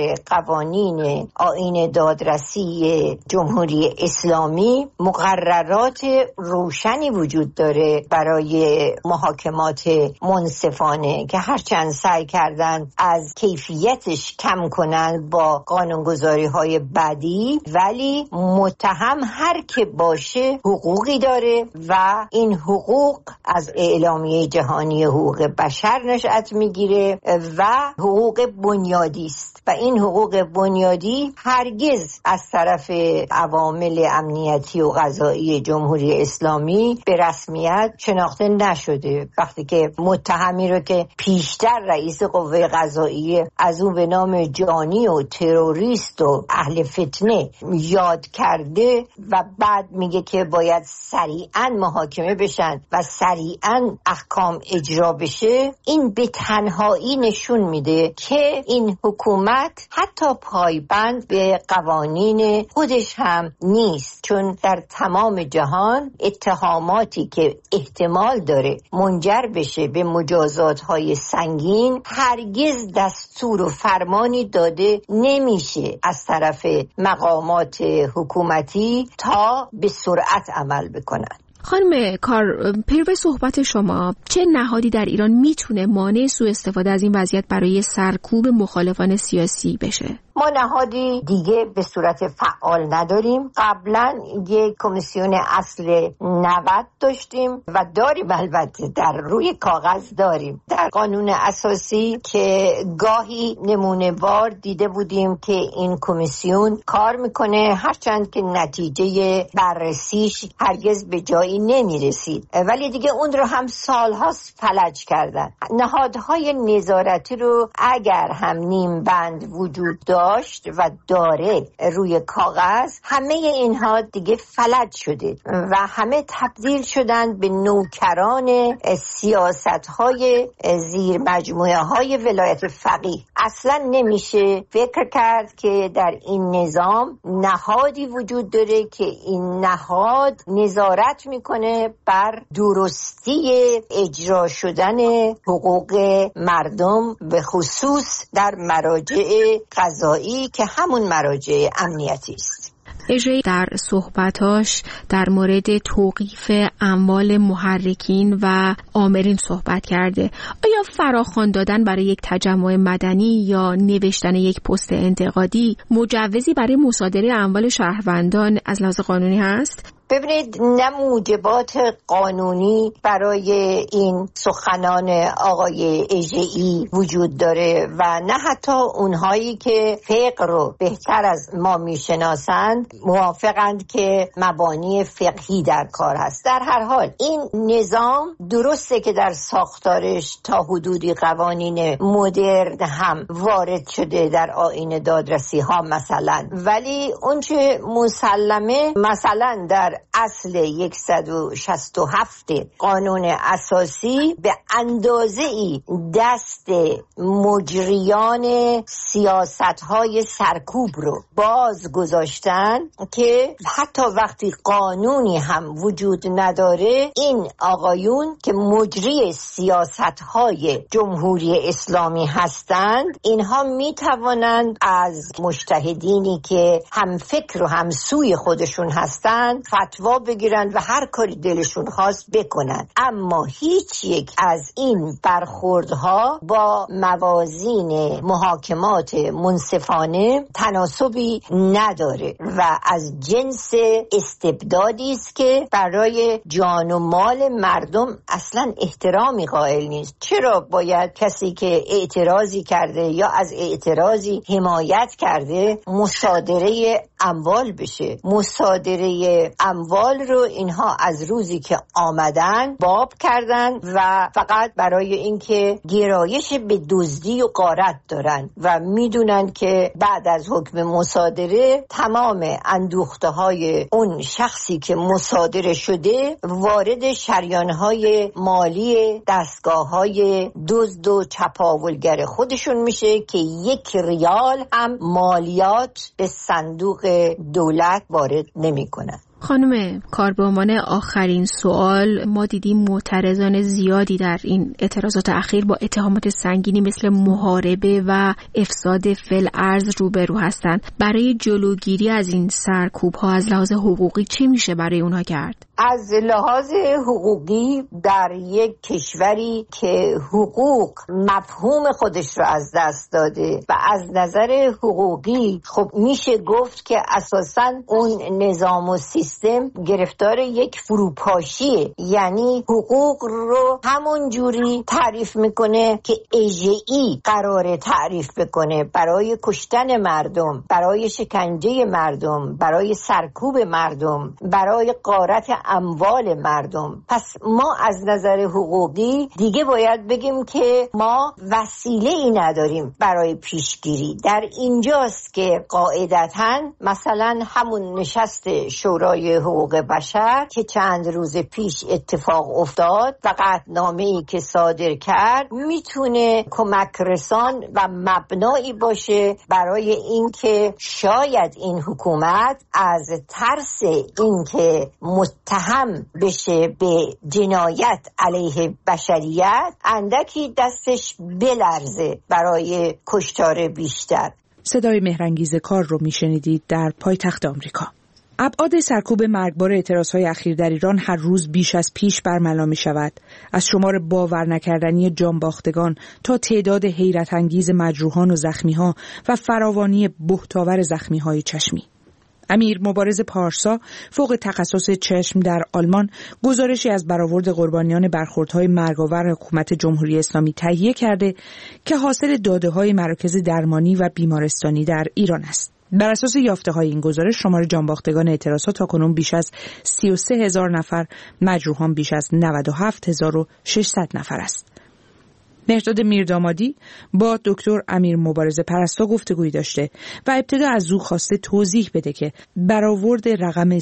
قوانین آیین دادرسی جمهوری اسلامی مقررات روشنی وجود داره برای محاکمات منصفانه که هرچند سعی کردن از کیفیتش کم کنن با قانونگذاری‌های بعدی، ولی متهم هر که باشه حقوقی داره و این حقوق از اعلامیه جهانی حقوق بشر نشأت میگیره و حقوق بنیادی است و این حقوق بنیادی هرگز از طرف عوامل امنیتی و قضایی جمهوری اسلامی به رسمیت شناخته نشده. وقتی که متهمی رو که پیشتر رئیس قوه قضاییه از اون به نام جانی و تروریست و اهل فتنه یاد کرده و بعد میگه که باید سریعاً محاکمه بشن و سریعاً احکام اجرا بشه، این به تنهایی نشون میده که این حکومت حتی پایبند به قوانین خودش هم نیست، چون در تمام جهان اتهاماتی که احتمال داره منجر بشه به مجازات‌های سنگین هرگز دستور و فرمانی داده نمیشه از طرف مقامات حکومتی تا به سرعت عمل بکنن. خانم کار، پیرو صحبت شما، چه نهادی در ایران میتونه مانع سوء استفاده از این وضعیت برای سرکوب مخالفان سیاسی بشه؟ ما نهادی دیگه به صورت فعال نداریم. قبلا یک کمیسیون اصل 90 داشتیم و داریم، البته در روی کاغذ داریم. در قانون اساسی که گاهی نمونه وار دیده بودیم که این کمیسیون کار میکنه، هرچند که نتیجه بررسیش هرگز به جایی نمیرسید، ولی دیگه اون رو هم سالهاست فلج کردن. نهادهای نظارتی رو اگر هم نیم بند وجود داشت و داره روی کاغذ، همه اینها دیگه فلج شده و همه تبدیل شدن به نوکران سیاست‌های زیر مجموعه های ولایت فقیه. اصلا نمیشه فکر کرد که در این نظام نهادی وجود داره که این نهاد نظارت میکنه بر درستی اجرا شدن حقوق مردم، به خصوص در مراجع قضایی که همون مراجع امنیتی است. اژه در صحبتاش در مورد توقیف اموال محرکین و آمرین صحبت کرده. آیا فراخوان دادن برای یک تجمع مدنی یا نوشتن یک پست انتقادی مجوزی برای مصادره اموال شهروندان از لحاظ قانونی هست؟ ببینید، نه موجبات قانونی برای این سخنان آقای اژه‌ای وجود داره و نه حتی اونهایی که فقه رو بهتر از ما میشناسند موافقند که مبانی فقهی در کار هست. در هر حال این نظام درسته که در ساختارش تا حدودی قوانین مدرن هم وارد شده در آیین دادرسی ها مثلا، ولی اون چه مسلمه مثلا در اصل 167 قانون اساسی به اندازه‌ای دست مجریان سیاست‌های سرکوب رو باز گذاشتن که حتی وقتی قانونی هم وجود نداره، این آقایون که مجری سیاست‌های جمهوری اسلامی هستند، اینها می‌توانند از مجتهدینی که هم فکر و هم سوی خودشون هستند فتوا بگیرن و هر کاری دلشون خواست بکنن. اما هیچ یک از این برخوردها با موازین محاکمات منصفانه تناسبی نداره و از جنس استبدادی است که برای جان و مال مردم اصلا احترامی قائل نیست. چرا باید کسی که اعتراضی کرده یا از اعتراضی حمایت کرده مصادره اموال بشه؟ مصادره اموال رو اینها از روزی که آمدن باب کردن و فقط برای اینکه گرایش به دزدی و غارت دارن و میدونن که بعد از حکم مصادره تمام اندوخته های اون شخصی که مصادره شده وارد شریانهای مالی دستگاه های دزد و چپاولگر خودشون میشه که 1 ریال هم مالیات به صندوق دولت وارد نمی کنن. خانم کار، به عنوان آخرین سوال، ما دیدیم معترضان زیادی در این اعتراضات اخیر با اتهامات سنگینی مثل محاربه و افساد فی‌الارض روبرو هستند. برای جلوگیری از این سرکوب ها از لحاظ حقوقی چی میشه برای اونها کرد؟ از لحاظ حقوقی در یک کشوری که حقوق مفهوم خودش رو از دست داده و از نظر حقوقی خب میشه گفت که اساساً اون نظام و سیستم گرفتار یک فروپاشیه. یعنی حقوق رو همون جوری تعریف میکنه که اژه‌ای قراره تعریف بکنه برای کشتن مردم، برای شکنجه مردم، برای سرکوب مردم، برای غارت اموال مردم. پس ما از نظر حقوقی دیگه باید بگیم که ما وسیله ای نداریم برای پیشگیری. در اینجاست که قاعدتاً مثلا همون نشست شورای حقوق بشر که چند روز پیش اتفاق افتاد و قطعنامه‌ای که صادر کرد میتونه کمک رسان و مبنایی باشه برای اینکه شاید این حکومت از ترس اینکه متهم بشه به جنایت علیه بشریت اندکی دستش بلرزه برای کشتار بیشتر. صدای مهرانگیز کار رو میشنیدید در پایتخت آمریکا. ابعاد سرکوب مرگبار اعتراضهای اخیر در ایران هر روز بیش از پیش برملا می شود. از شمار باور نکردنی جانباختگان تا تعداد حیرت انگیز مجروحان و زخمی‌ها و فراوانی بهتاور زخمی‌های چشمی. امیر مبارز پارسا فوق تخصص چشم در آلمان گزارشی از برآورد قربانیان برخوردهای مرگاور حکومت جمهوری اسلامی تهیه کرده که حاصل داده‌های مراکز درمانی و بیمارستانی در ایران است. بر اساس یافته‌های این گزارش شمار جانباختگان اعتراضات تاکنون بیش از 33,000 نفر، مجروحان بیش از 97,600 نفر است. مهرداد میردامادی با دکتر امیر مبارز پرستو گفتگویی داشته و ابتدا از او خواسته توضیح بده که برآورد رقم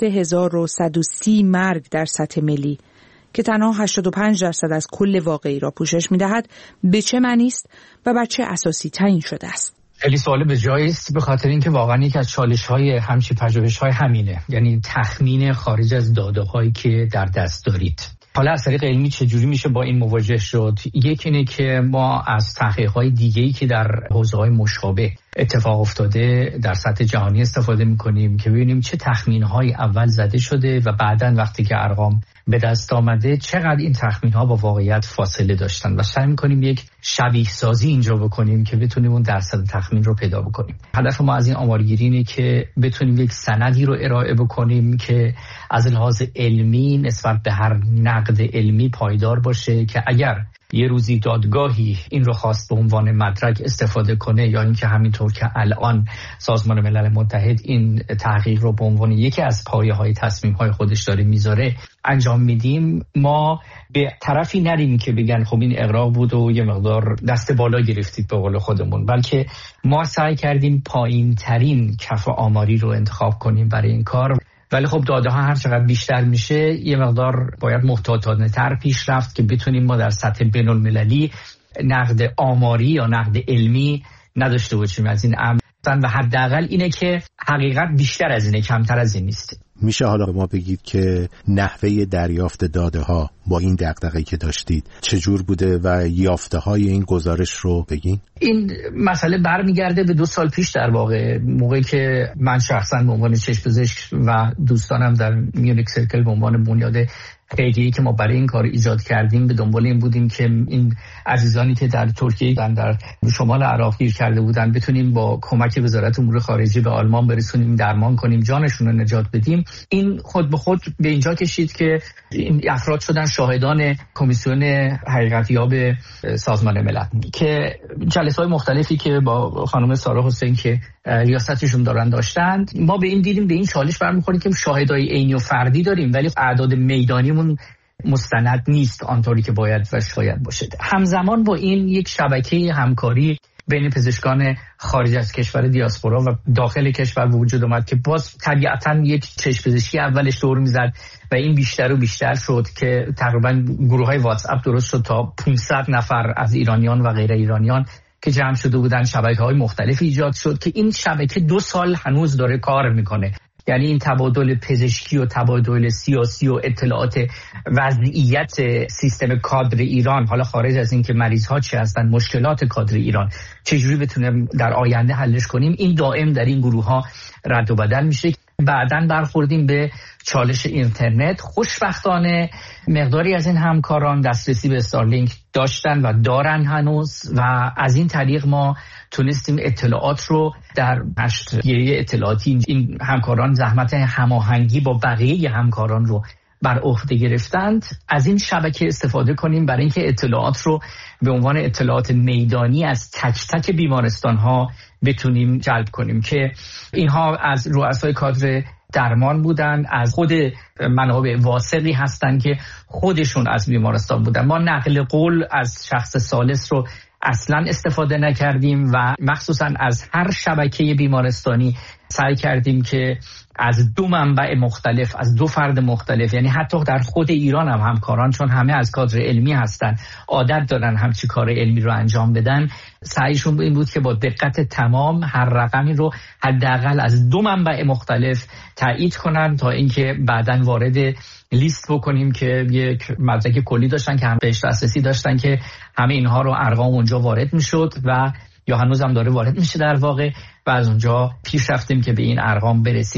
33,130 مرگ در سطح ملی که تنها 85% از کل واقعی را پوشش می‌دهد به چه معنی است و بر چه اساسی تعیین شده است. خیلی سوال به جایی است، به خاطر اینکه واقعا یکی از چالش‌های همچین پژوهش‌های همینه، یعنی تخمین خارج از داده‌هایی که در دست دارید. حالا از طریق علمی چجوری میشه با این مواجه شد؟ یکی اینه که ما از تحقیقات دیگه‌ای که در حوزه‌های مشابه اتفاق افتاده در سطح جهانی استفاده می‌کنیم که ببینیم چه تخمین‌هایی اول زده شده و بعداً وقتی که ارقام به دست آمده چقدر این تخمین‌ها با واقعیت فاصله داشتن و سعی می‌کنیم یک شبیه سازی اینجا بکنیم که بتونیم اون درصد تخمین رو پیدا بکنیم. هدف ما از این آمارگیری اینه که بتونیم یک سندی رو ارائه بکنیم که از لحاظ علمی نسبت به هر نقد علمی پایدار باشه که اگر یه روزی دادگاهی این رو خواست به عنوان مدرک استفاده کنه یا اینکه همینطور که الان سازمان ملل متحد این تحقیق رو به عنوان یکی از پایه‌های تصمیم‌های خودش داره میذاره انجام میدیم، ما به طرفی نریم که بگن خب این اغراق بود و یه مقدار دست بالا گرفتید به قول خودمون، بلکه ما سعی کردیم پایین ترین کف آماری رو انتخاب کنیم برای این کار. ولی خب داده ها هر چقدر بیشتر میشه یه مقدار باید محتاطانه تر پیش رفت که بتونیم ما در سطح بین المللی نقد آماری یا نقد علمی نداشته باشیم از این امر و حداقل اینه که حقیقت بیشتر از اینه، کمتر از این نیست. میشه حالا به ما بگید که نحوه دریافت داده ها با این دغدغه‌ای که داشتید چجور بوده و یافته های این گزارش رو بگین؟ این مسئله برمیگرده به 2 سال پیش در واقع، موقعی که من شخصا به عنوان چشم‌پزشک و دوستانم در میونیک سرکل به عنوان بنیاد خیریه‌ای که ما برای این کار ایجاد کردیم به دنبال این بودیم که این عزیزانی که در ترکیه در شمال عراق گیر کرده بودن بتونیم با کمک وزارت امور خارجه به آلمان برسونیم، درمان کنیم، جانشون رو نجات بدیم. این خود به خود به اینجا کشید که این افراد شدن شاهدان کمیسیون حقیقتیاب سازمان ملل که جلسه‌های مختلفی که با خانم سارا حسین که ریاستشون داشتند، ما به این دیدیم به این چالش برمیخوریم که شاهدای عینی و فردی داریم ولی اعداد میدانیمون مستند نیست آنطوری که باید و شاید باشه. همزمان با این یک شبکه همکاری بین پزشکان خارج از کشور دیاسپورا و داخل کشور وجود اومد که باز طبیعتاً یک چشم پزشکی اولش دور میزد و این بیشتر و بیشتر شد که تقریباً گروه‌های واتس اپ درست شد تا 500 نفر از ایرانیان و غیر ایرانیان که جمع شده بودن، شبکه‌های مختلف ایجاد شد که این شبکه 2 سال هنوز داره کار میکنه. یعنی این تبادل پزشکی و تبادل سیاسی و اطلاعات وضعیت سیستم کادر ایران، حالا خارج از این که مریض‌ها چه هستن، مشکلات کادر ایران چجوری بتونیم در آینده حلش کنیم، این دائم در این گروه‌ها رد و بدل میشه. بعداً برخوردیم به چالش اینترنت. خوشبختانه مقداری از این همکاران دسترسی به استارلینک داشتن و دارن هنوز و از این طریق ما تونستیم اطلاعات رو در نشریه اطلاعاتی این همکاران زحمت هماهنگی با بقیه همکاران رو بر عهده گرفتند، از این شبکه استفاده کنیم برای اینکه اطلاعات رو به عنوان اطلاعات میدانی از تک تک بیمارستان‌ها بتونیم جلب کنیم که اینها از رؤسای کادر درمان بودن، از خود منابع واثقی هستن که خودشون از بیمارستان بودن. ما نقل قول از شخص ثالث رو اصلا استفاده نکردیم و مخصوصا از هر شبکه بیمارستانی سعی کردیم که از 2 منبع مختلف، از 2 فرد مختلف، یعنی حتی در خود ایران هم همکاران چون همه از کادر علمی هستن عادت دارن همچی کار علمی رو انجام بدن، سعیشون این بود که با دقت تمام هر رقمی رو حداقل از 2 منبع مختلف تایید کنن تا اینکه بعداً وارد لیست بکنیم که یک مدرک کلی داشتن که هم بهش دسترسی داشتن که همه اینها رو ارقام اونجا وارد میشد و یا هنوز هم داره وارد میشه در واقع و از اونجا پیش رفتیم که به این ارقام برسیم.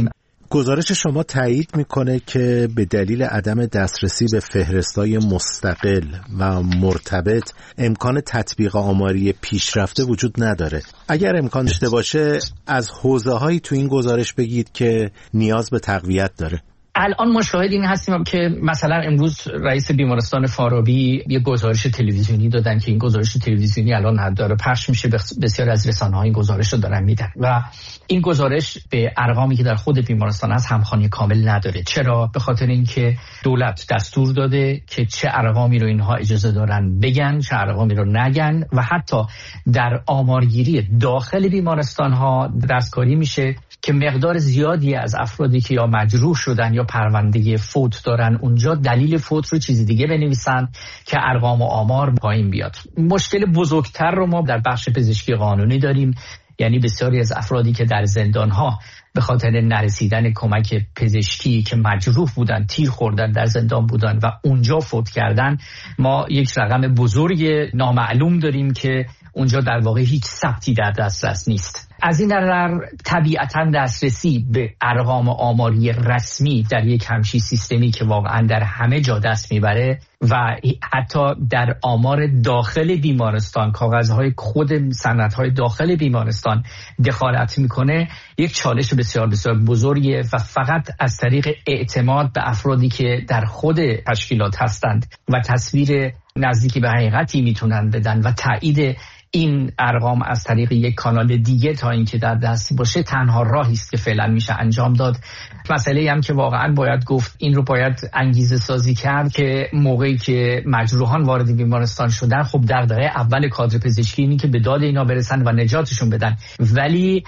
گزارش شما تایید میکنه که به دلیل عدم دسترسی به فهرستای مستقل و مرتبط امکان تطبیق آماری پیشرفته وجود نداره. اگر امکان داشته باشه از حوزه‌هایی تو این گزارش بگید که نیاز به تقویت داره. الان ما شاهد این هستیم که مثلا امروز رئیس بیمارستان فارابی یه گزارش تلویزیونی دادن که این گزارش تلویزیونی الان داره پخش میشه، بسیار از رسانه‌ها این گزارش رو دارن میدن و این گزارش به ارقامی که در خود بیمارستان از همخوانی کامل نداره. چرا؟ به خاطر اینکه دولت دستور داده که چه ارقامی رو اینها اجازه دارن بگن، چه ارقامی رو نگن و حتی در آمارگیری داخل بیمارستان‌ها دستکاری میشه که مقدار زیادی از افرادی که یا مجروح شدن یا پرونده فوت دارن اونجا دلیل فوت رو چیزی دیگه بنویسن که ارقام و آمار پایین بیاد. مشکل بزرگتر رو ما در بخش پزشکی قانونی داریم، یعنی بسیاری از افرادی که در زندان‌ها به خاطر نرسیدن کمک پزشکی که مجروح بودن، تیر خوردن، در زندان بودن و اونجا فوت کردن، ما یک رقم بزرگ نامعلوم داریم که اونجا در واقع هیچ ثبتی در دسترس نیست. از این نظر طبیعتاً دسترسی به ارقام آماری رسمی در یک همچین سیستمی که واقعاً در همه جا دست میبره و حتی در آمار داخل بیمارستان، کاغذهای خود سندهای داخل بیمارستان دخالت میکنه، یک چالش بسیار بسیار بزرگیه و فقط از طریق اعتماد به افرادی که در خود تشکیلات هستند و تصویر نزدیکی به حقیقتی میتونن بدن و تایید این ارقام از طریق یک کانال دیگه تا اینکه در دست باشه تنها راهی است که فعلا میشه انجام داد. مسئله هم که واقعا باید گفت این رو باید انگیزه سازی کرد که موقعی که مجروحان وارد بیمارستان شدن، خب دغدغه اول کادر پزشکی اینه که به داد اینا برسن و نجاتشون بدن، ولی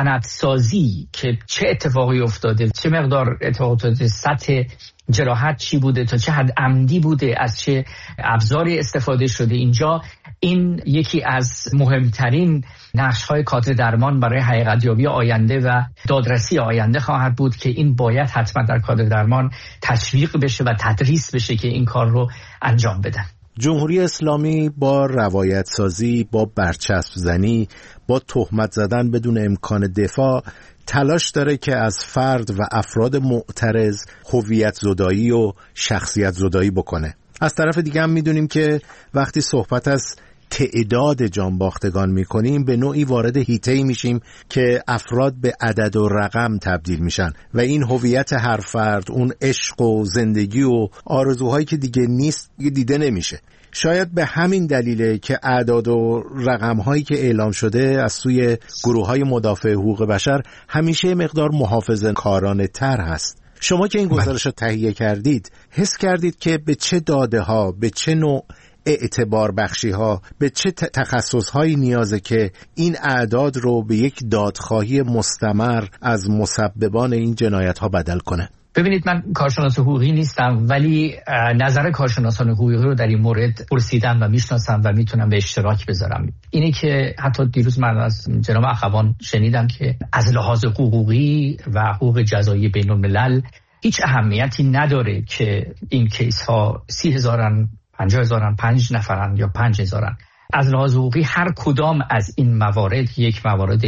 سندسازی که چه اتفاقی افتاده، چه مقدار اتفاقات افتاده، سطح جراحت چی بوده، تا چه حد عمدی بوده، از چه ابزاری استفاده شده، اینجا این یکی از مهمترین نقش‌های کادر درمان برای حقیقت‌یابی آینده و دادرسی آینده خواهد بود که این باید حتما در کادر درمان تشویق بشه و تدریس بشه که این کار رو انجام بدن. جمهوری اسلامی با روایت سازی، با برچسب زنی، با تهمت زدن بدون امکان دفاع تلاش داره که از فرد و افراد معترض هویت زدایی و شخصیت زدایی بکنه. از طرف دیگه هم میدونیم که وقتی صحبت از تعداد جانباختگان میکنیم به نوعی وارد حیطه‌ای میشیم که افراد به عدد و رقم تبدیل میشن و این هویت هر فرد، اون عشق و زندگی و آرزوهایی که دیگه نیست دیده نمیشه. شاید به همین دلیله که اعداد و رقم‌هایی که اعلام شده از سوی گروه‌های مدافع حقوق بشر همیشه مقدار محافظه‌کارانه تر هست. شما که این گزارش رو تهیه کردید، حس کردید که به چه داده‌ها، به چه نوع اعتبار بخشی‌ها، به چه تخصص‌هایی نیازه که این اعداد رو به یک دادخواهی مستمر از مسببان این جنایت‌ها بدل کنه؟ ببینید، من کارشناس حقوقی نیستم، ولی نظر کارشناسان حقوقی رو در این مورد پرسیدم و میشناسم و میتونم به اشتراک بذارم. اینه که حتی دیروز من از جناب اخوان شنیدم که از لحاظ حقوقی و حقوق جزایی بین الملل هیچ اهمیتی نداره که این کیس ها 30,000 50,000 5 نفرن یا 5,000. از لحاظ حقوقی هر کدام از این موارد یک موارد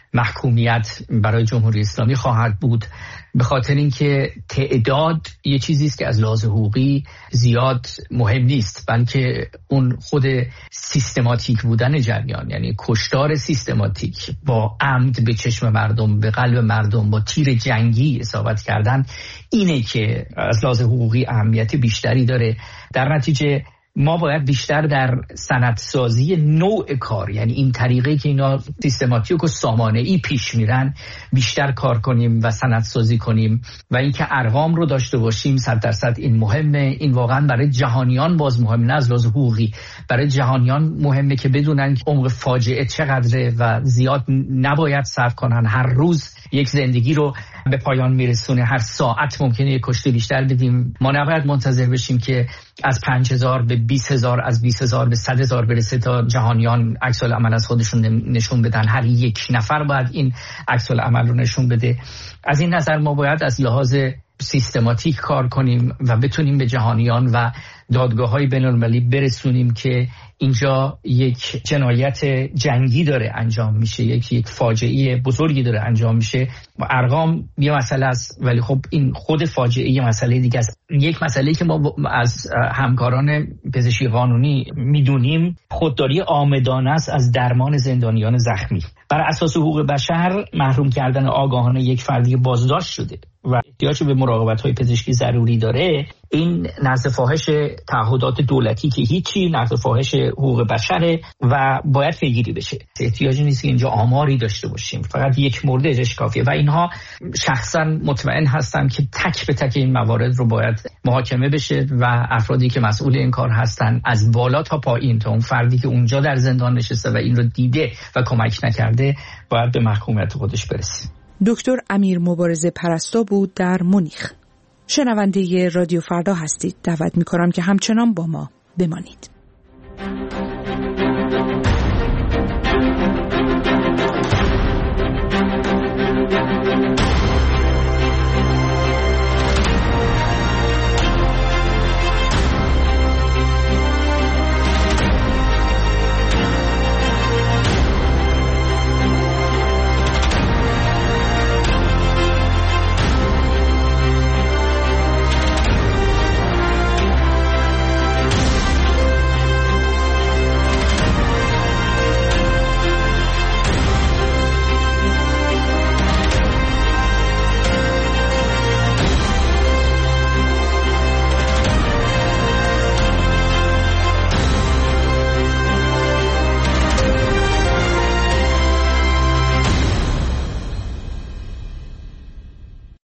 محکومیت برای جمهوری اسلامی خواهد بود، به خاطر اینکه تعداد یه چیزی است که از لحاظ حقوقی زیاد مهم نیست، بلکه اون خود سیستماتیک بودن جریان، یعنی کشتار سیستماتیک با عمد به چشم مردم، به قلب مردم، با تیر جنگی اصابت کردن، اینه که از لحاظ حقوقی اهمیت بیشتری داره. در نتیجه ما باید بیشتر در سندسازی نوع کار، یعنی این طریقی که اینا سیستماتیک و سامانه‌ای پیش میرن، بیشتر کار کنیم و سندسازی کنیم و اینکه ارقام رو داشته باشیم 100% این مهمه. این واقعا برای جهانیان باز مهم، نه از لحاظ حقوقی، برای جهانیان مهمه که بدونن که عمق فاجعه چقدره و زیاد نباید صرف کنن. هر روز یک زندگی رو به پایان میرسونه، هر ساعت ممکنه یک کشته بیشتر بدیم. ما نباید منتظر بشیم که از 5,000 به 20,000، از 20,000 به 100,000 برسه تا جهانیان عکس العمل از خودشون نشون بدن. هر یک نفر باید این عکس العمل رو نشون بده. از این نظر ما باید از لحاظ سیستماتیک کار کنیم و بتونیم به جهانیان و دادگاه‌های بین‌المللی برسونیم که اینجا یک جنایت جنگی داره انجام میشه، یک فاجعه بزرگی داره انجام میشه. ارقام یه مسئله است، ولی خب این خود فاجعه یه مسئله دیگه است. یک مسئله که ما از همکاران پزشکی قانونی میدونیم خودداری عامدانه است از درمان زندانیان زخمی. بر اساس حقوق بشر محروم کردن آگاهانه یک فردی بازداشت شده و احتیاج به مراقبت‌های پزشکی ضروری داره، این نقض فاحش تعهدات دولتی که هیچی، نقض فاحش حقوق بشره و باید پیگیری بشه. احتیاجی نیست که اینجا آماری داشته باشیم، فقط یک مورد اجاش کافیه و اینها شخصا مطمئن هستم که تک به تک این موارد رو باید محاکمه بشه و افرادی که مسئول این کار هستن از بالا تا پایین، تا اون فردی که اونجا در زندان نشسته و این رو دیده و کمک نکرده باید به محکومیت خودش برسه. دکتر امیر مبارزه پرستو بود در مونیخ. شنونده رادیو فردا هستید. دعوت می‌کنم که همچنان با ما بمانید.